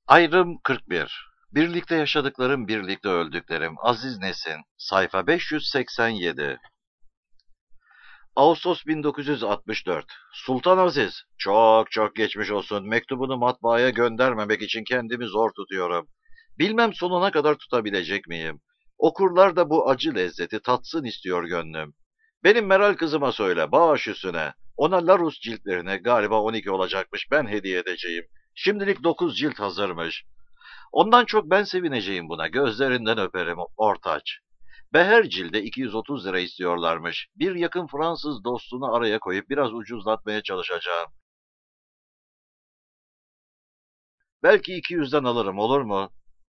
Ayrım 41. Birlikte yaşadıklarım, birlikte öldüklerim. Aziz Nesin. Sayfa 587. Ağustos 1964. Sultan Aziz. Çok çok geçmiş olsun. Mektubunu matbaaya göndermemek için kendimi zor tutuyorum. Bilmem sonuna kadar tutabilecek miyim? Okurlar da bu acı lezzeti tatsın istiyor gönlüm. Benim Meral kızıma söyle, baş üstüne. Ona Larus ciltlerini galiba 12 olacakmış, ben hediye edeceğim. Şimdilik 9 cilt hazırmış. Ondan çok ben sevineceğim buna. Gözlerinden öperim ortaç. Beher cilde 230 lira istiyorlarmış. Bir yakın Fransız dostunu araya koyup biraz ucuzlatmaya çalışacağım. Belki 200'den alırım, olur mu?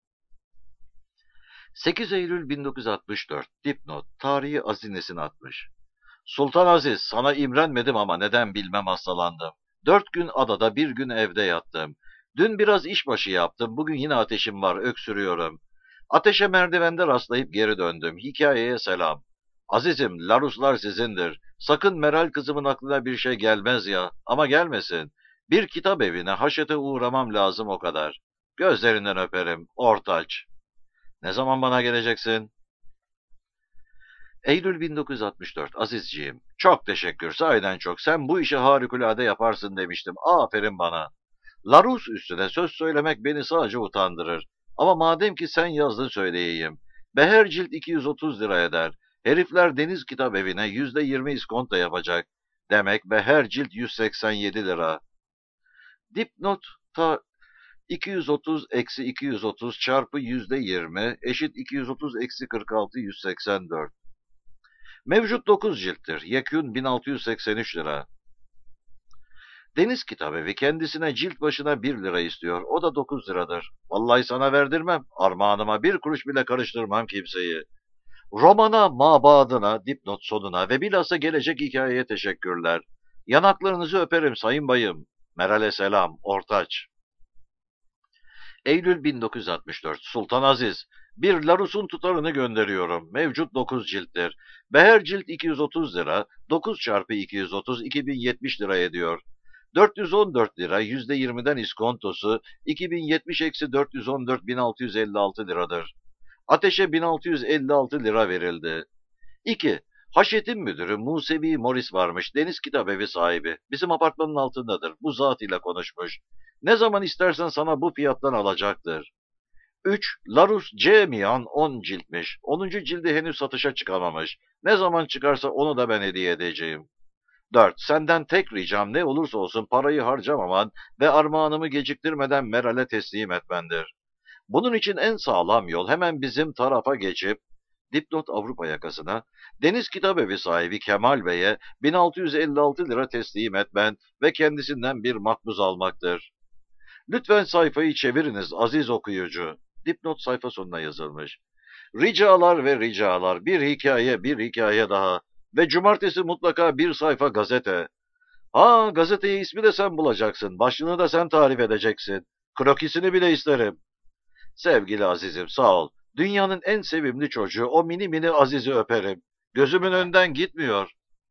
8 Eylül 1964. Dipnot. Tarihi Azines'in atmış. Sultan Aziz, sana imrenmedim ama neden bilmem hastalandım. 4 gün adada, 1 gün evde yattım. Dün biraz işbaşı yaptım, bugün yine ateşim var, öksürüyorum. Ateşe merdivende rastlayıp geri döndüm. Hikayeye selam. Azizim, Laruslar sizindir. Sakın Meral kızımın aklına bir şey gelmez ya. Ama gelmesin. Bir kitap evine, haşete uğramam lazım o kadar. Gözlerinden öperim. Ortaç. Ne zaman bana geleceksin? Eylül 1964. Azizciğim. Çok teşekkür. Sahiden çok. Sen bu işi harikulade yaparsın demiştim. Aferin bana. Larus üstüne söz söylemek beni sadece utandırır. Ama madem ki sen yazdın söyleyeyim. Beher cilt 230 lira eder. Herifler Deniz Kitap Evi'ne %20 iskonto yapacak. Demek Beher cilt 187 lira. Dipnot ta 230 eksi 230 çarpı %20 eşit 230 eksi 46 184. Mevcut 9 cilttir. Yekün 1683 lira. Deniz Kitabevi kendisine cilt başına 1 lira istiyor. O da 9 liradır. Vallahi sana verdirmem. Armağanıma bir kuruş bile karıştırmam kimseyi. Romana, mabadına, dipnot sonuna ve bilhassa gelecek hikayeye teşekkürler. Yanaklarınızı öperim sayın bayım. Meral'e selam, Ortaç. Eylül 1964. Sultan Aziz. Bir Larus'un tutarını gönderiyorum. Mevcut 9 cilttir. Beher cilt 230 lira. 9 çarpı 230 2070 lira ediyor. 414 lira %20'den iskontosu 2070 eksi 414 1656 liradır. Ateşe 1656 lira verildi. 2. Haşetin müdürü Musevi Morris varmış. Deniz Kitabevi sahibi. Bizim apartmanın altındadır. Bu zat ile konuşmuş. Ne zaman istersen sana bu fiyattan alacaktır. 3. Larus C. Mian 10 ciltmiş. 10. cildi henüz satışa çıkamamış. Ne zaman çıkarsa onu da ben hediye edeceğim. 4. Senden tek ricam ne olursa olsun parayı harcamaman ve armağanımı geciktirmeden Meral'e teslim etmendir. Bunun için en sağlam yol hemen bizim tarafa geçip Dipnot Avrupa yakasına Deniz Kitabevi sahibi Kemal Bey'e 1656 lira teslim etmen ve kendisinden bir makbuz almaktır. Lütfen sayfayı çeviriniz aziz okuyucu. Dipnot sayfa sonuna yazılmış. Ricalar ve ricalar, bir hikaye daha. Ve cumartesi mutlaka bir sayfa gazete. Ha, gazeteyi ismi de sen bulacaksın, başlığını da sen tarif edeceksin. Krokisini bile isterim. Sevgili Azizim, sağ ol. Dünyanın en sevimli çocuğu, o mini mini Aziz'i öperim. Gözümün önünden gitmiyor.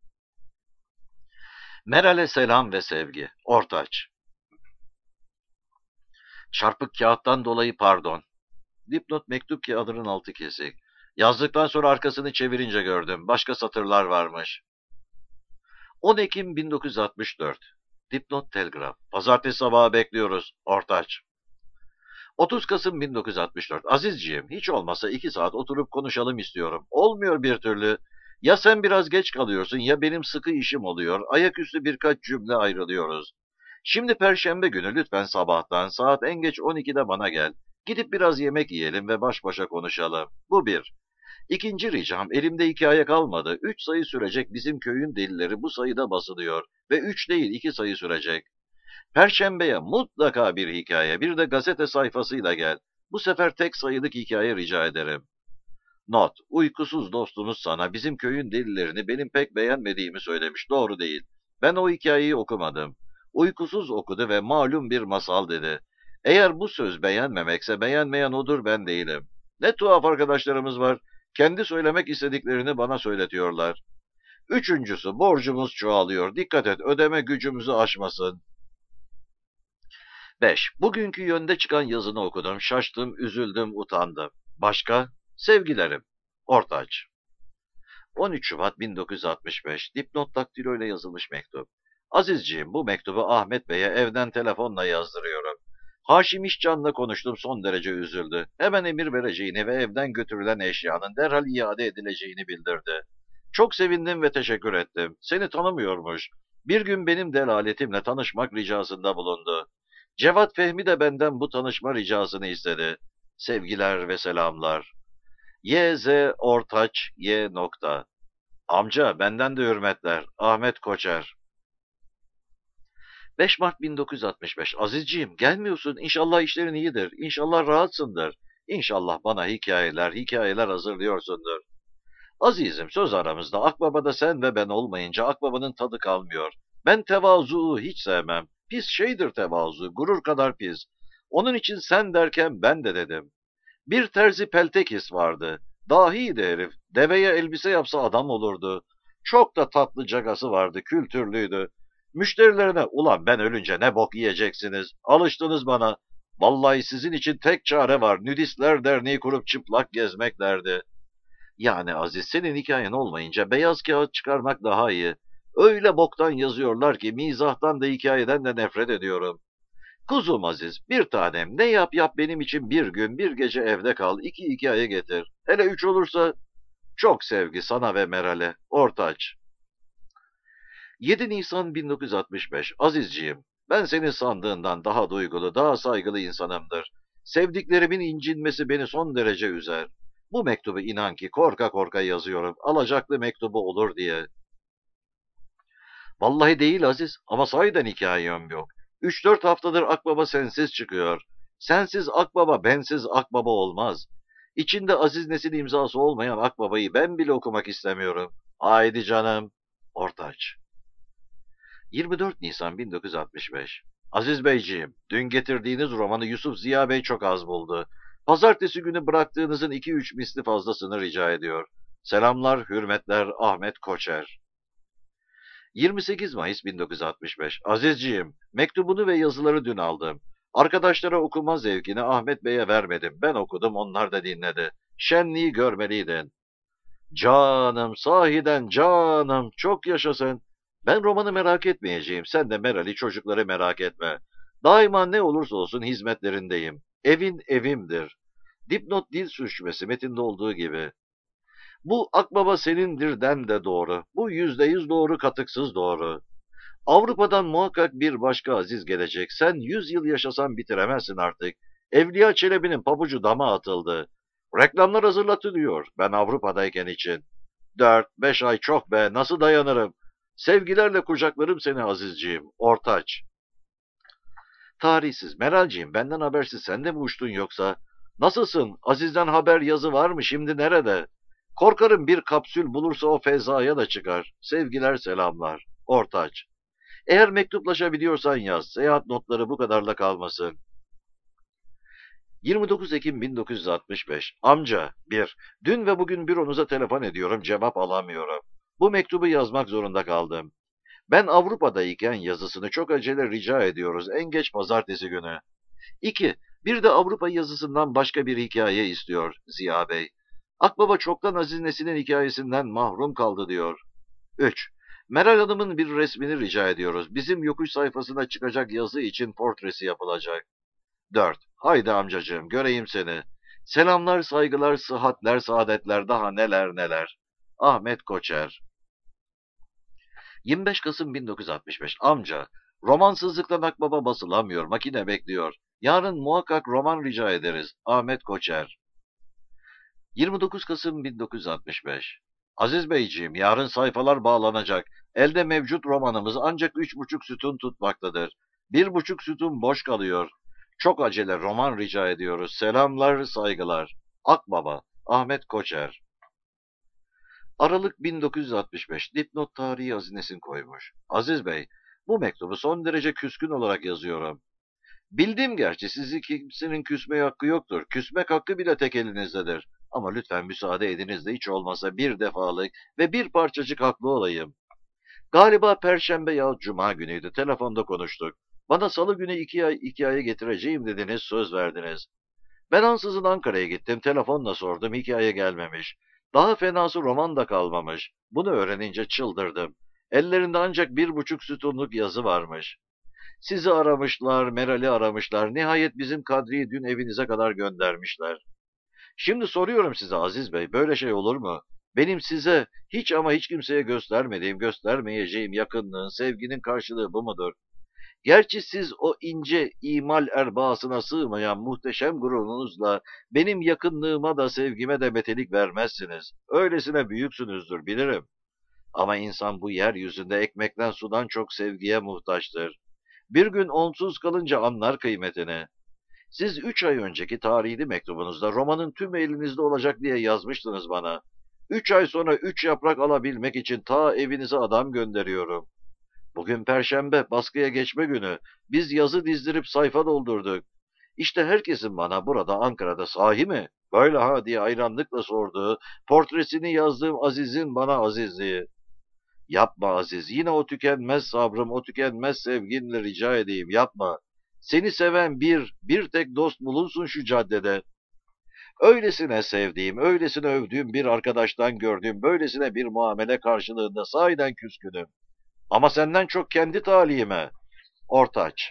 Meral'e selam ve sevgi. Ortaç. Çarpık kağıttan dolayı pardon. Dipnot mektup kağıdının altı kesik. Yazdıktan sonra arkasını çevirince gördüm. Başka satırlar varmış. 10 Ekim 1964. Dipnot telgraf. Pazartesi sabahı bekliyoruz. Ortaç. 30 Kasım 1964. Azizciğim, hiç olmazsa 2 saat oturup konuşalım istiyorum. Olmuyor bir türlü. Ya sen biraz geç kalıyorsun ya benim sıkı işim oluyor. Ayaküstü birkaç cümle ayrılıyoruz. Şimdi Perşembe günü lütfen sabahtan saat en geç 12'de bana gel. Gidip biraz yemek yiyelim ve baş başa konuşalım. Bu bir. İkinci ricam, elimde hikaye kalmadı. 3 sayı sürecek bizim köyün delileri bu sayıda basılıyor. Ve 3 değil 2 sayı sürecek. Perşembeye mutlaka bir hikaye, bir de gazete sayfasıyla gel. Bu sefer tek sayılık hikaye rica ederim. Not, uykusuz dostumuz sana bizim köyün delilerini benim pek beğenmediğimi söylemiş. Doğru değil. Ben o hikayeyi okumadım. Uykusuz okudu ve malum bir masal dedi. Eğer bu söz beğenmemekse beğenmeyen odur, ben değilim. Ne tuhaf arkadaşlarımız var. Kendi söylemek istediklerini bana söyletiyorlar. Üçüncüsü, borcumuz çoğalıyor. Dikkat et, ödeme gücümüzü aşmasın. 5. Bugünkü yönde çıkan yazını okudum. Şaştım, üzüldüm, utandım. Başka? Sevgilerim. Ortaç. 13 Şubat 1965. Dipnot daktilo ile yazılmış mektup. Azizciğim, bu mektubu Ahmet Bey'e evden telefonla yazdırıyorum. Haşim İşcan'la konuştum, son derece üzüldü. Hemen emir vereceğini ve evden götürülen eşyanın derhal iade edileceğini bildirdi. Çok sevindim ve teşekkür ettim. Seni tanımıyormuş. Bir gün benim delaletimle tanışmak ricasında bulundu. Cevat Fehmi de benden bu tanışma ricasını istedi. Sevgiler ve selamlar. YZ Ortaç Y. Nokta. Amca, benden de hürmetler. Ahmet Koçer. 5 Mart 1965. Azizciğim, gelmiyorsun. İnşallah işlerin iyidir. İnşallah rahatsındır. İnşallah bana hikayeler hazırlıyorsundur. Azizim, söz aramızda Akbaba'da sen ve ben olmayınca Akbaba'nın tadı kalmıyor. Ben tevazuu hiç sevmem. Pis şeydir tevazu, gurur kadar pis. Onun için sen derken ben de dedim. Bir terzi Peltekis vardı. Dahiydi herif. Deveye elbise yapsa adam olurdu. Çok da tatlı cagası vardı, kültürlüydü. Müşterilerine, ulan ben ölünce ne bok yiyeceksiniz? Alıştınız bana. Vallahi sizin için tek çare var. Nüdistler derneği kurup çıplak gezmek derdi. Yani Aziz, senin hikayen olmayınca beyaz kağıt çıkarmak daha iyi. Öyle boktan yazıyorlar ki mizahtan da hikayeden de nefret ediyorum. Kuzum Aziz, bir tanem, ne yap yap benim için bir gün bir gece evde kal, 2 hikaye getir. Hele 3 olursa çok sevgi sana ve Meral'e. Ortaç. 7 Nisan 1965. Azizciğim, ben senin sandığından daha duygulu, daha saygılı insanımdır. Sevdiklerimin incinmesi beni son derece üzer. Bu mektubu inan ki korka korka yazıyorum, alacaklı mektubu olur diye. Vallahi değil Aziz, ama sahiden hikayem yok. 3-4 haftadır Akbaba sensiz çıkıyor. Sensiz Akbaba, bensiz Akbaba olmaz. İçinde Aziz Nesin imzası olmayan Akbaba'yı ben bile okumak istemiyorum. Haydi canım. Ortaç. 24 Nisan 1965. Aziz Beyciğim, dün getirdiğiniz romanı Yusuf Ziya Bey çok az buldu. Pazartesi günü bıraktığınızın 2-3 misli fazlasını rica ediyor. Selamlar, hürmetler, Ahmet Koçer. 28 Mayıs 1965. Azizciğim, mektubunu ve yazıları dün aldım. Arkadaşlara okuma zevkini Ahmet Bey'e vermedim. Ben okudum, onlar da dinledi. Şenliği görmeliydin. Canım, sahiden canım, çok yaşasın. Ben romanı merak etmeyeceğim. Sen de Meral'i, çocukları merak etme. Daima ne olursa olsun hizmetlerindeyim. Evin evimdir. Dipnot dil sürçmesi metinde olduğu gibi. Bu Akbaba senindirden de doğru. Bu %100 doğru, katıksız doğru. Avrupa'dan muhakkak bir başka Aziz gelecek. Sen 100 yıl yaşasan bitiremezsin artık. Evliya Çelebi'nin pabucu dama atıldı. Reklamlar hazırlatılıyor ben Avrupa'dayken için. 4-5 ay çok be, nasıl dayanırım? Sevgilerle kucaklarım seni Azizciğim. Ortaç. Tarihsiz. Meralciğim, benden habersiz sen de mi uçtun yoksa? Nasılsın? Aziz'den haber yazı var mı? Şimdi nerede? Korkarım bir kapsül bulursa o fezaya da çıkar. Sevgiler selamlar. Ortaç. Eğer mektuplaşabiliyorsan yaz. Seyahat notları bu kadarla kalmasın. 29 Ekim 1965. Amca 1. Dün ve bugün büronuza telefon ediyorum, cevap alamıyorum. Bu mektubu yazmak zorunda kaldım. Ben Avrupa'dayken yazısını çok acele rica ediyoruz, en geç pazartesi günü. 2. Bir de Avrupa yazısından başka bir hikaye istiyor Ziya Bey. Akbaba çoktan Aziz Nesin'in hikayesinden mahrum kaldı diyor. 3. Meral Hanım'ın bir resmini rica ediyoruz. Bizim yokuş sayfasına çıkacak yazı için portresi yapılacak. 4. Haydi amcacığım, göreyim seni. Selamlar, saygılar, sıhhatler, saadetler, daha neler neler. Ahmet Koçer. 25 Kasım 1965. Amca, romansızlıktan Akbaba basılamıyor, makine bekliyor. Yarın muhakkak roman rica ederiz. Ahmet Koçer. 29 Kasım 1965. Aziz Beyciğim, yarın sayfalar bağlanacak. Elde mevcut romanımız ancak 3,5 sütun tutmaktadır. 1,5 sütun boş kalıyor. Çok acele roman rica ediyoruz. Selamlar, saygılar. Akbaba, Ahmet Koçer. Aralık 1965. Dipnot tarihi hazinesin koymuş. Aziz Bey, bu mektubu son derece küskün olarak yazıyorum. Bildim gerçi sizi kimsenin küsmeye hakkı yoktur. Küsmek hakkı bile tek elinizdedir. Ama lütfen müsaade ediniz de hiç olmasa bir defalık ve bir parçacık haklı olayım. Galiba Perşembe yahut Cuma günüydü. Telefonda konuştuk. Bana salı günü 2 aya getireceğim dediniz, söz verdiniz. Ben ansızın Ankara'ya gittim, telefonla sordum, hikaye gelmemiş. Daha fenası roman da kalmamış. Bunu öğrenince çıldırdım. Ellerinde ancak 1,5 sütunluk yazı varmış. Sizi aramışlar, Meral'i aramışlar. Nihayet bizim Kadri'yi dün evinize kadar göndermişler. Şimdi soruyorum size Aziz Bey, böyle şey olur mu? Benim size hiç ama hiç kimseye göstermediğim, göstermeyeceğim yakınlığın, sevginin karşılığı bu mudur? Gerçi siz o ince imal erbasına sığmayan muhteşem gururunuzla benim yakınlığıma da sevgime de metelik vermezsiniz. Öylesine büyüksünüzdür bilirim. Ama insan bu yeryüzünde ekmekten sudan çok sevgiye muhtaçtır. Bir gün onsuz kalınca anlar kıymetini. Siz 3 ay önceki tarihli mektubunuzda romanın tüm elinizde olacak diye yazmıştınız bana. 3 ay sonra 3 yaprak alabilmek için ta evinize adam gönderiyorum. Bugün Perşembe, baskıya geçme günü. Biz yazı dizdirip sayfa doldurduk. İşte herkesin bana burada Ankara'da sahi mi? Böyle ha diye hayranlıkla sorduğu, portresini yazdığım Aziz'in bana azizliği. Yapma Aziz, yine o tükenmez sabrım, o tükenmez sevginle rica edeyim, yapma. Seni seven bir tek dost bulunsun şu caddede. Öylesine sevdiğim, öylesine övdüğüm bir arkadaştan gördüğüm, böylesine bir muamele karşılığında sahiden küskünüm. Ama senden çok kendi talihime. Ortaç.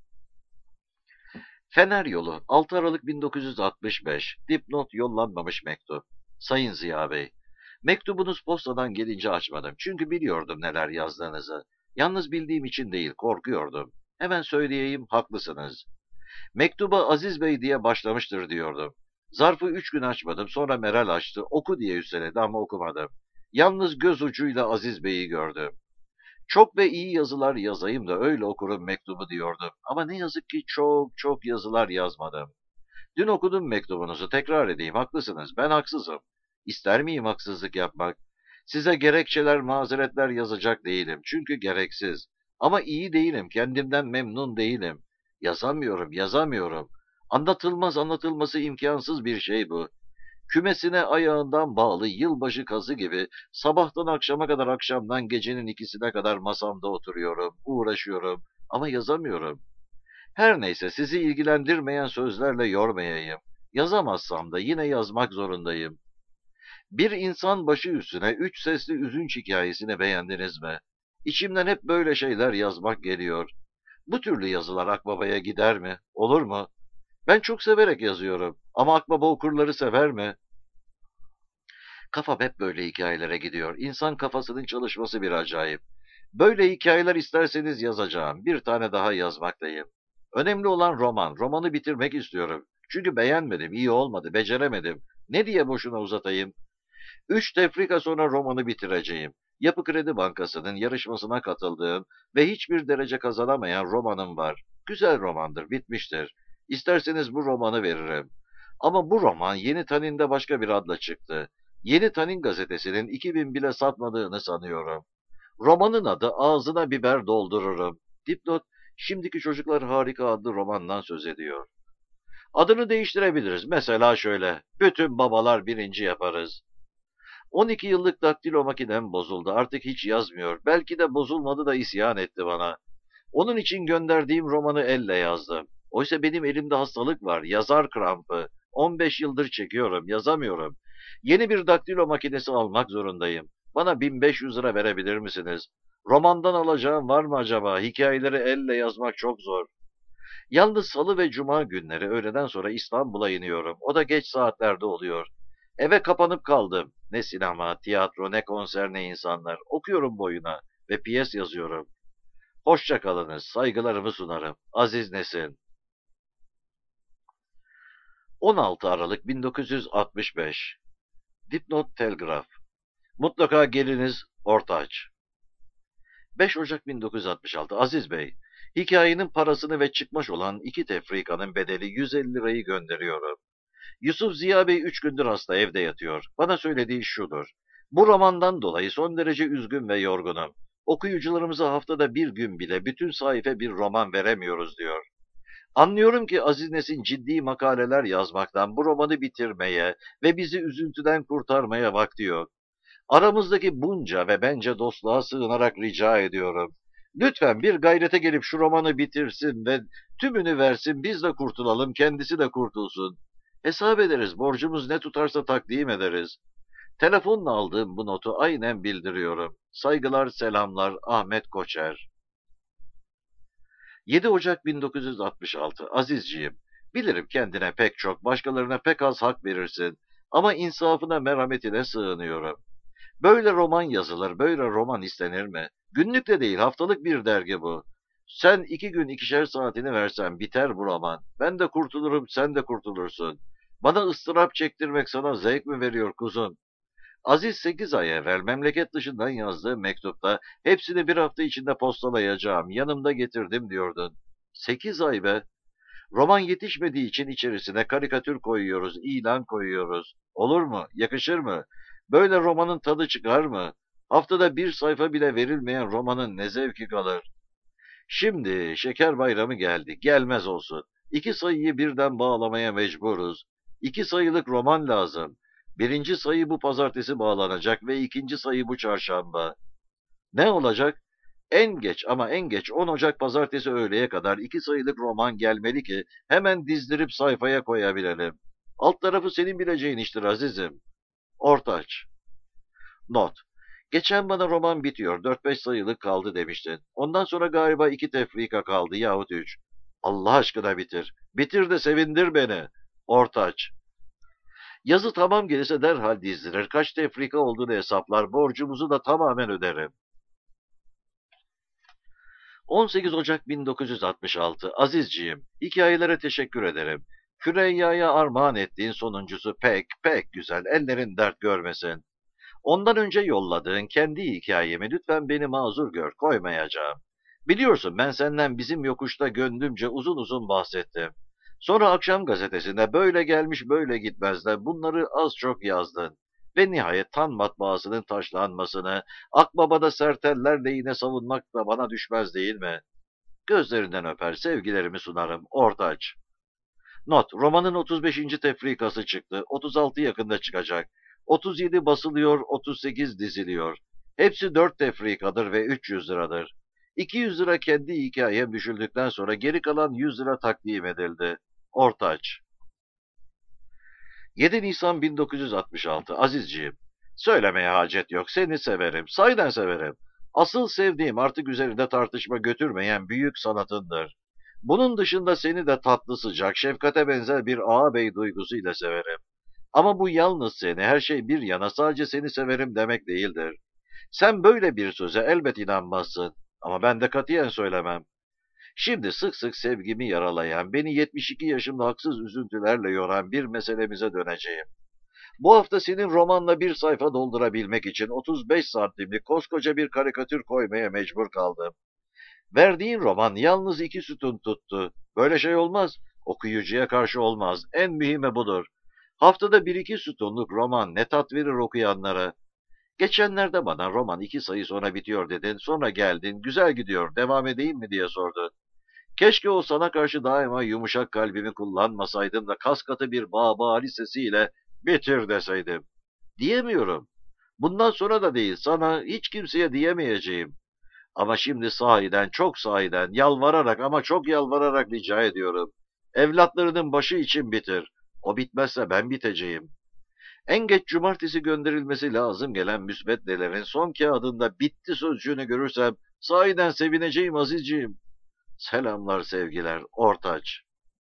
Fener Yolu, 6 Aralık 1965. Dipnot yollanmamış mektup. Sayın Ziya Bey, mektubunuz postadan gelince açmadım. Çünkü biliyordum neler yazdığınızı. Yalnız bildiğim için değil, korkuyordum. Hemen söyleyeyim, haklısınız. Mektuba Aziz Bey diye başlamıştır diyordum. Zarfı 3 gün açmadım, sonra Meral açtı. Oku diye üsteledi ama okumadım. Yalnız göz ucuyla Aziz Bey'i gördüm. Çok ve iyi yazılar yazayım da öyle okurum mektubu diyordum. Ama ne yazık ki çok çok yazılar yazmadım. Dün okudum mektubunuzu, tekrar edeyim, haklısınız, ben haksızım. İster miyim haksızlık yapmak? Size gerekçeler, mazeretler yazacak değilim. Çünkü gereksiz. Ama iyi değilim, kendimden memnun değilim. Yazamıyorum, yazamıyorum. Anlatılmaz, anlatılması imkansız bir şey bu. Kümesine ayağından bağlı yılbaşı kazı gibi sabahtan akşama kadar, akşamdan gecenin 2'sine kadar masamda oturuyorum, uğraşıyorum ama yazamıyorum. Her neyse, sizi ilgilendirmeyen sözlerle yormayayım. Yazamazsam da yine yazmak zorundayım. Bir insan başı üstüne 3 sesli üzünç hikayesini beğendiniz mi? İçimden hep böyle şeyler yazmak geliyor. Bu türlü yazılar Akbaba'ya gider mi? Olur mu? Ben çok severek yazıyorum ama Akbaba okurları sever mi? Kafam hep böyle hikayelere gidiyor. İnsan kafasının çalışması bir acayip. Böyle hikayeler isterseniz yazacağım. Bir tane daha yazmaktayım. Önemli olan roman. Romanı bitirmek istiyorum. Çünkü beğenmedim, iyi olmadı, beceremedim. Ne diye boşuna uzatayım? 3 tefrika sonra romanı bitireceğim. Yapı Kredi Bankası'nın yarışmasına katıldığım ve hiçbir derece kazanamayan romanım var. Güzel romandır, bitmiştir. İsterseniz bu romanı veririm. Ama bu roman Yeni Tanin'de başka bir adla çıktı. Yeni Tanin gazetesinin 2000 bile satmadığını sanıyorum. Romanın adı Ağzına Biber Doldururum. Dipnot, Şimdiki Çocuklar Harika adlı romandan söz ediyor. Adını değiştirebiliriz. Mesela şöyle, Bütün Babalar Birinci yaparız. 12 yıllık daktilo makinem bozuldu. Artık hiç yazmıyor. Belki de bozulmadı da isyan etti bana. Onun için gönderdiğim romanı elle yazdım. Oysa benim elimde hastalık var. Yazar krampı. 15 yıldır çekiyorum. Yazamıyorum. Yeni bir daktilo makinesi almak zorundayım. Bana 1500 lira verebilir misiniz? Romandan alacağım var mı acaba? Hikayeleri elle yazmak çok zor. Yalnız salı ve cuma günleri öğleden sonra İstanbul'a iniyorum. O da geç saatlerde oluyor. Eve kapanıp kaldım. Ne sinema, tiyatro, ne konser, ne insanlar. Okuyorum boyuna ve piyes yazıyorum. Hoşça kalınız, saygılarımı sunarım. Aziz Nesin. 16 Aralık 1965. Dipnot Telgraf. Mutlaka geliniz, Ortaç. 5 Ocak 1966. Aziz Bey, hikayenin parasını ve çıkmış olan 2 tefrikanın bedeli 150 lirayı gönderiyorum. Yusuf Ziya Bey 3 gündür hasta, evde yatıyor. Bana söylediği şudur: bu romandan dolayı son derece üzgün ve yorgunum. Okuyucularımıza haftada bir gün bile bütün sayfa bir roman veremiyoruz diyor. Anlıyorum ki Aziz Nesin ciddi makaleler yazmaktan, bu romanı bitirmeye ve bizi üzüntüden kurtarmaya vakti yok. Aramızdaki bunca ve bence dostluğa sığınarak rica ediyorum. Lütfen bir gayrete gelip şu romanı bitirsin ve tümünü versin, biz de kurtulalım, kendisi de kurtulsun. Hesap ederiz, borcumuz ne tutarsa takdim ederiz. Telefonla aldığım bu notu aynen bildiriyorum. Saygılar, selamlar, Ahmet Koçer. 7 Ocak 1966. Azizciğim, bilirim kendine pek çok, başkalarına pek az hak verirsin. Ama insafına, merhametine sığınıyorum. Böyle roman yazılır, böyle roman istenir mi? Günlük de değil, haftalık bir dergi bu. Sen 2 gün 2'şer saatini versen biter bu roman. Ben de kurtulurum, sen de kurtulursun. Bana ıstırap çektirmek sana zevk mi veriyor kuzum? Aziz 8 ay evvel memleket dışından yazdığı mektupta hepsini bir hafta içinde postalayacağım, yanımda getirdim diyordun. 8 ay be! Roman yetişmediği için içerisine karikatür koyuyoruz, ilan koyuyoruz. Olur mu? Yakışır mı? Böyle romanın tadı çıkar mı? Haftada bir sayfa bile verilmeyen romanın ne zevki kalır? Şimdi Şeker Bayramı geldi, gelmez olsun. 2 sayıyı birden bağlamaya mecburuz. 2 sayılık roman lazım. Birinci sayı bu pazartesi bağlanacak ve ikinci sayı bu çarşamba. Ne olacak? En geç ama en geç 10 Ocak pazartesi öğleye kadar 2 sayılık roman gelmeli ki hemen dizdirip sayfaya koyabilelim. Alt tarafı senin bileceğin iştir azizim. Ortaç. Not. Geçen bana roman bitiyor, 4-5 sayılık kaldı demiştin. Ondan sonra galiba 2 tefrika kaldı yahut 3. Allah aşkına bitir. Bitir de sevindir beni. Ortaç. Yazı tamam gelirse derhal dizdirir. Kaç tefrika olduğunu hesaplar. Borcumuzu da tamamen öderim. 18 Ocak 1966. Azizciğim, hikayelere teşekkür ederim. Küreyya'ya armağan ettiğin sonuncusu pek güzel. Ellerin dert görmesin. Ondan önce yolladığın kendi hikayemi lütfen beni mazur gör, koymayacağım. Biliyorsun ben senden bizim yokuşta gönlümce uzun uzun bahsettim. Sonra akşam gazetesinde böyle gelmiş böyle gitmezler bunları az çok yazdın. Ve nihayet Tan matbaasının taşlanmasını, Akbaba'da serteller lehine savunmak da bana düşmez değil mi? Gözlerinden öper, sevgilerimi sunarım. Ortaç. Not, romanın 35. tefrikası çıktı. 36 yakında çıkacak. 37 basılıyor, 38 diziliyor. Hepsi 4 tefrikadır ve 300 liradır. 200 lira kendi hikayem düşüldükten sonra geri kalan 100 lira takdim edildi. Ortaç. 7 Nisan 1966. Azizciğim, söylemeye hacet yok. Seni severim, sahiden severim. Asıl sevdiğim artık üzerinde tartışma götürmeyen büyük sanatındır. Bunun dışında seni de tatlı sıcak, şefkate benzer bir ağabey duygusuyla severim. Ama bu yalnız seni, her şey bir yana sadece seni severim demek değildir. Sen böyle bir söze elbet inanmazsın. Ama ben de katiyen söylemem. Şimdi sık sık sevgimi yaralayan, beni 72 yaşımda haksız üzüntülerle yoran bir meselemize döneceğim. Bu hafta senin romanla bir sayfa doldurabilmek için 35 santimlik koskoca bir karikatür koymaya mecbur kaldım. Verdiğin roman yalnız 2 sütun tuttu. Böyle şey olmaz. Okuyucuya karşı olmaz. En mühimi budur. Haftada 1-2 sütunluk roman ne tat verir okuyanlara. Geçenlerde bana roman 2 sayı sonra bitiyor dedin. Sonra geldin. Güzel gidiyor. Devam edeyim mi diye sordun. Keşke o sana karşı daima yumuşak kalbimi kullanmasaydım da kaskatı bir bağbali sesiyle bitir deseydim. Diyemiyorum. Bundan sonra da değil, sana hiç kimseye diyemeyeceğim. Ama şimdi sahiden, çok sahiden, yalvararak ama çok yalvararak rica ediyorum. Evlatlarının başı için bitir. O bitmezse ben biteceğim. En geç cumartesi gönderilmesi lazım gelen müsveddelerin son kağıdında bitti sözcüğünü görürsem sahiden sevineceğim azizciğim. Selamlar sevgiler, Ortaç.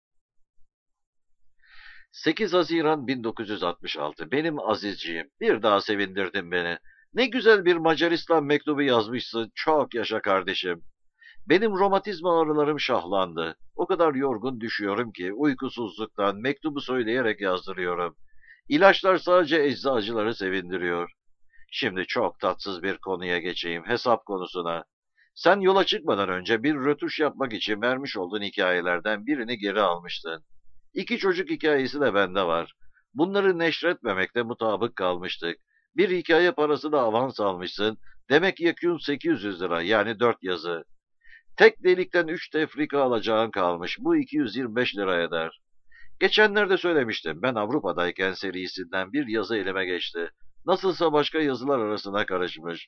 8 Haziran 1966. Benim azizciğim, bir daha sevindirdin beni. Ne güzel bir Macaristan mektubu yazmışsın, çok yaşa kardeşim. Benim romatizma ağrılarım şahlandı. O kadar yorgun düşüyorum ki uykusuzluktan mektubu söyleyerek yazdırıyorum. İlaçlar sadece eczacıları sevindiriyor. Şimdi çok tatsız bir konuya geçeyim, hesap konusuna. Sen yola çıkmadan önce bir rötuş yapmak için vermiş olduğun hikayelerden birini geri almıştın. 2 çocuk hikayesi de bende var. Bunları neşretmemekte mutabık kalmıştık. Bir hikaye parası da avans almışsın. Demek yekûn 800 lira yani 4 yazı. Tek delikten 3 tefrika alacağın kalmış. Bu 225 lira eder. Geçenlerde söylemiştim. Ben Avrupa'dayken serisinden bir yazı elime geçti. Nasılsa başka yazılar arasına karışmış.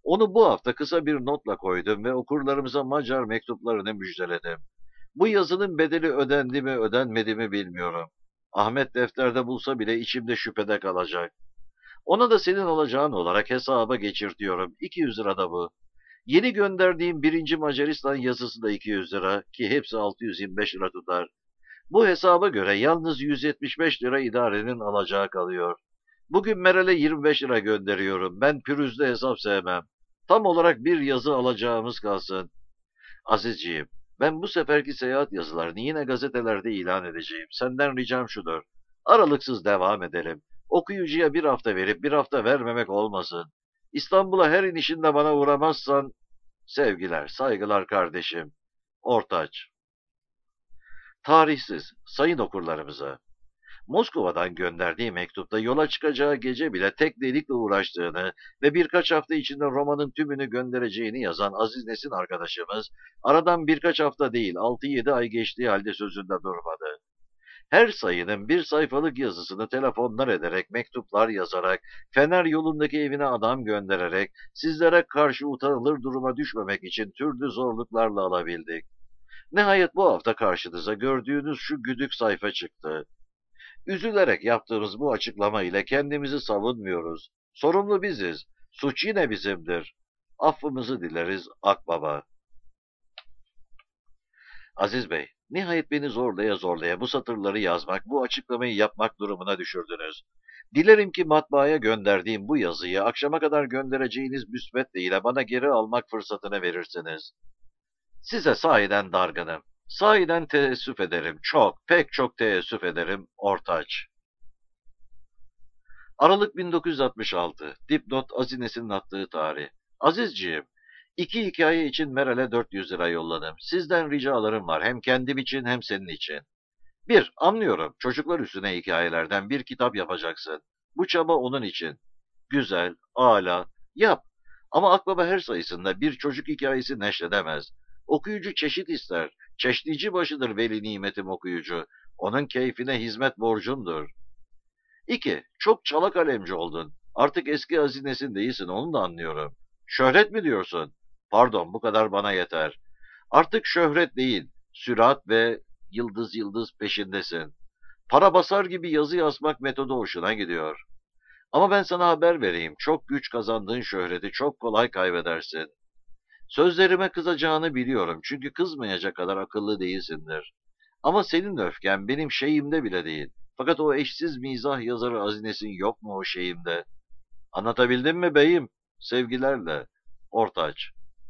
Onu bu hafta kısa bir notla koydum ve okurlarımıza Macar mektuplarını müjdeledim. Bu yazının bedeli ödendi mi ödenmedi mi bilmiyorum. Ahmet defterde bulsa bile içimde şüphede kalacak. Ona da senin alacağın olarak hesaba geçirtiyorum. 200 lira da bu. Yeni gönderdiğim birinci Macaristan yazısı da 200 lira ki hepsi 625 lira tutar. Bu hesaba göre yalnız 175 lira idarenin alacağı kalıyor. Bugün Meral'e 25 lira gönderiyorum. Ben pürüzlü hesap sevmem. Tam olarak bir yazı alacağımız kalsın. Azizciğim, ben bu seferki seyahat yazılarını yine gazetelerde ilan edeceğim. Senden ricam şudur. Aralıksız devam edelim. Okuyucuya bir hafta verip bir hafta vermemek olmasın. İstanbul'a her inişinde bana uğramazsan, sevgiler, saygılar kardeşim. Ortaç. Tarihsiz, sayın okurlarımıza. Moskova'dan gönderdiği mektupta yola çıkacağı gece bile tek delikle uğraştığını ve birkaç hafta içinde romanın tümünü göndereceğini yazan Aziz Nesin arkadaşımız, aradan birkaç hafta değil 6-7 ay geçtiği halde sözünde durmadı. Her sayının bir sayfalık yazısını telefonlar ederek, mektuplar yazarak, Fener yolundaki evine adam göndererek, sizlere karşı utanılır duruma düşmemek için türlü zorluklarla alabildik. Nihayet bu hafta karşınıza gördüğünüz şu güdük sayfa çıktı. Üzülerek yaptığımız bu açıklama ile kendimizi savunmuyoruz. Sorumlu biziz. Suç yine bizimdir. Affımızı dileriz Akbaba. Aziz Bey, nihayet beni zorlaya zorlaya bu satırları yazmak, bu açıklamayı yapmak durumuna düşürdünüz. Dilerim ki matbaaya gönderdiğim bu yazıyı akşama kadar göndereceğiniz müsvedde ile bana geri almak fırsatını verirsiniz. Size sahiden dargınım. Sahiden teessüf ederim. Çok, pek çok teessüf ederim. Ortaç. Aralık 1966. Dipnot Azines'in attığı tarih. Azizciğim, iki hikaye için Meral'e 400 lira yolladım. Sizden ricalarım var hem kendim için hem senin için. Bir, anlıyorum. Çocuklar üstüne hikayelerden bir kitap yapacaksın. Bu çaba onun için. Güzel, âlâ, yap. Ama Akbaba her sayısında bir çocuk hikayesi neşredemez. Okuyucu çeşit ister. Çeşnici başıdır veli nimetim okuyucu. Onun keyfine hizmet borcundur. İki, çok çala kalemci oldun. Artık eski hazinesin değilsin, onu da anlıyorum. Şöhret mi diyorsun? Pardon, bu kadar bana yeter. Artık şöhret değil, sürat ve yıldız yıldız peşindesin. Para basar gibi yazı yazmak metodu hoşuna gidiyor. Ama ben sana haber vereyim, çok güç kazandığın şöhreti çok kolay kaybedersin. Sözlerime kızacağını biliyorum çünkü kızmayacak kadar akıllı değilsindir. Ama senin öfken benim şeyimde bile değil. Fakat o eşsiz mizah yazarı Azines'in yok mu o şeyimde? Anlatabildim mi beyim? Sevgilerle. Ortaç.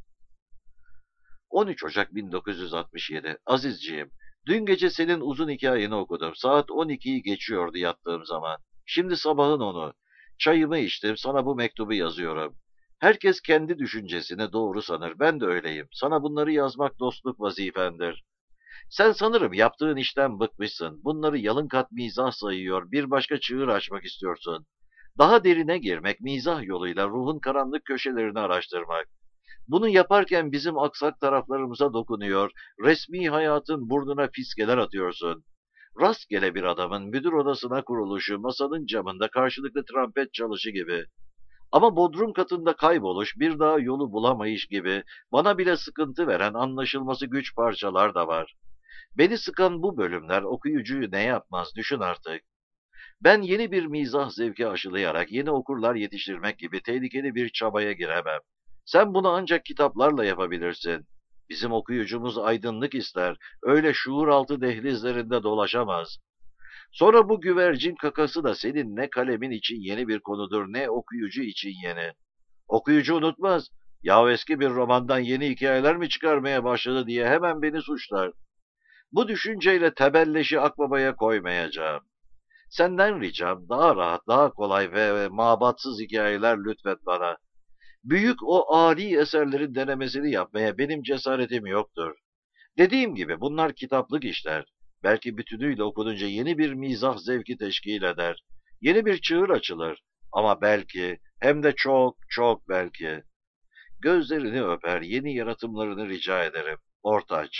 13 Ocak 1967. Azizciğim, dün gece senin uzun hikayeni okudum. Saat 12'yi geçiyordu yattığım zaman. Şimdi sabahın onu. Çayımı içtim, sana bu mektubu yazıyorum. Herkes kendi düşüncesini doğru sanır. Ben de öyleyim. Sana bunları yazmak dostluk vazifendir. Sen sanırım yaptığın işten bıkmışsın. Bunları yalın kat mizah sayıyor, bir başka çığır açmak istiyorsun. Daha derine girmek, mizah yoluyla ruhun karanlık köşelerini araştırmak. Bunu yaparken bizim aksak taraflarımıza dokunuyor, resmi hayatın burnuna fiskeler atıyorsun. Rastgele bir adamın müdür odasına kuruluşu, masanın camında karşılıklı trompet çalışı gibi. Ama bodrum katında kayboluş, bir daha yolu bulamayış gibi bana bile sıkıntı veren anlaşılması güç parçalar da var. Beni sıkan bu bölümler okuyucuyu ne yapmaz düşün artık. Ben yeni bir mizah zevki aşılayarak yeni okurlar yetiştirmek gibi tehlikeli bir çabaya giremem. Sen bunu ancak kitaplarla yapabilirsin. Bizim okuyucumuz aydınlık ister, öyle şuur altı dehlizlerinde dolaşamaz. Sonra bu güvercin kakası da senin ne kalemin için yeni bir konudur ne okuyucu için yeni. Okuyucu unutmaz. Ya eski bir romandan yeni hikayeler mi çıkarmaya başladı diye hemen beni suçlar. Bu düşünceyle tebelleşi Akbaba'ya koymayacağım. Senden ricam daha rahat, daha kolay ve mabatsız hikayeler lütfet bana. Büyük o âli eserlerin denemesini yapmaya benim cesaretim yoktur. Dediğim gibi bunlar kitaplık işler. Belki bütünüyle okununca yeni bir mizah zevki teşkil eder. Yeni bir çığır açılır. Ama belki, hem de çok çok belki. Gözlerini öper, yeni yaratımlarını rica ederim. Ortaç.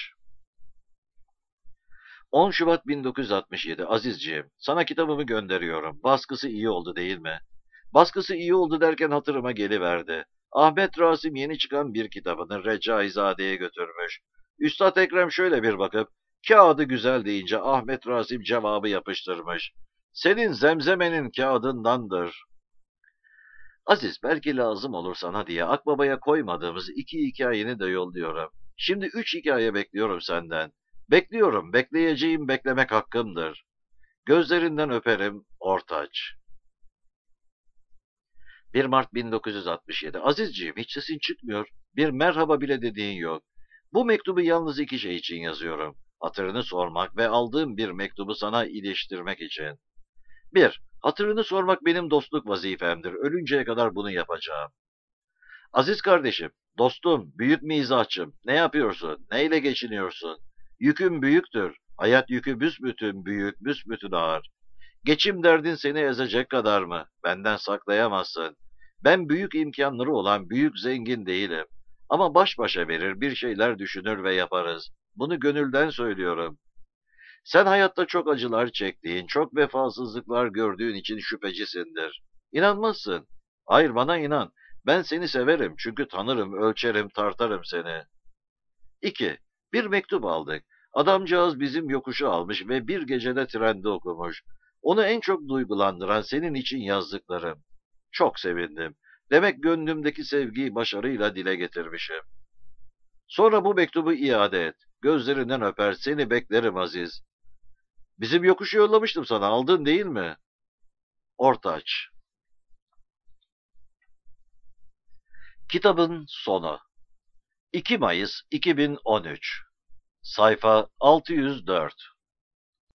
10 Şubat 1967. Azizciğim, sana kitabımı gönderiyorum. Baskısı iyi oldu değil mi? Baskısı iyi oldu derken hatırıma geliverdi. Ahmet Rasim yeni çıkan bir kitabını Recaizade'ye götürmüş. Üstad Ekrem şöyle bir bakıp, kağıdı güzel deyince Ahmet Rasim cevabı yapıştırmış. Senin zemzemenin kağıdındandır. Aziz, belki lazım olur sana diye Akbaba'ya koymadığımız 2 hikayeni de yolluyorum. Şimdi 3 hikaye bekliyorum senden. Bekliyorum, bekleyeceğim, beklemek hakkımdır. Gözlerinden öperim, Ortaç. 1 Mart 1967. Azizciğim, hiç sesin çıkmıyor. Bir merhaba bile dediğin yok. Bu mektubu yalnız 2 şey için yazıyorum. Hatırını sormak ve aldığım bir mektubu sana iliştirmek için. 1. Hatırını sormak benim dostluk vazifemdir. Ölünceye kadar bunu yapacağım. Aziz kardeşim, dostum, büyük mizahçım, ne yapıyorsun, neyle geçiniyorsun? Yükün büyüktür, hayat yükü büsbütün büyük, büsbütün ağır. Geçim derdin seni ezecek kadar mı? Benden saklayamazsın. Ben büyük imkanları olan büyük zengin değilim. Ama baş başa verir, bir şeyler düşünür ve yaparız. Bunu gönülden söylüyorum. Sen hayatta çok acılar çektiğin, çok vefasızlıklar gördüğün için şüphecisindir. İnanmazsın. Hayır, bana inan. Ben seni severim çünkü tanırım, ölçerim, tartarım seni. 2. Bir mektup aldık. Adamcağız bizim yokuşu almış ve bir gecede trende okumuş. Onu en çok duygulandıran senin için yazdıklarım. Çok sevindim. Demek gönlümdeki sevgiyi başarıyla dile getirmişim. Sonra bu mektubu iade et. Gözlerinden öper, seni beklerim Aziz. Bizim yokuşu yollamıştım sana, aldın değil mi? Ortaç. Kitabın sonu. 2 Mayıs 2013. Sayfa 604.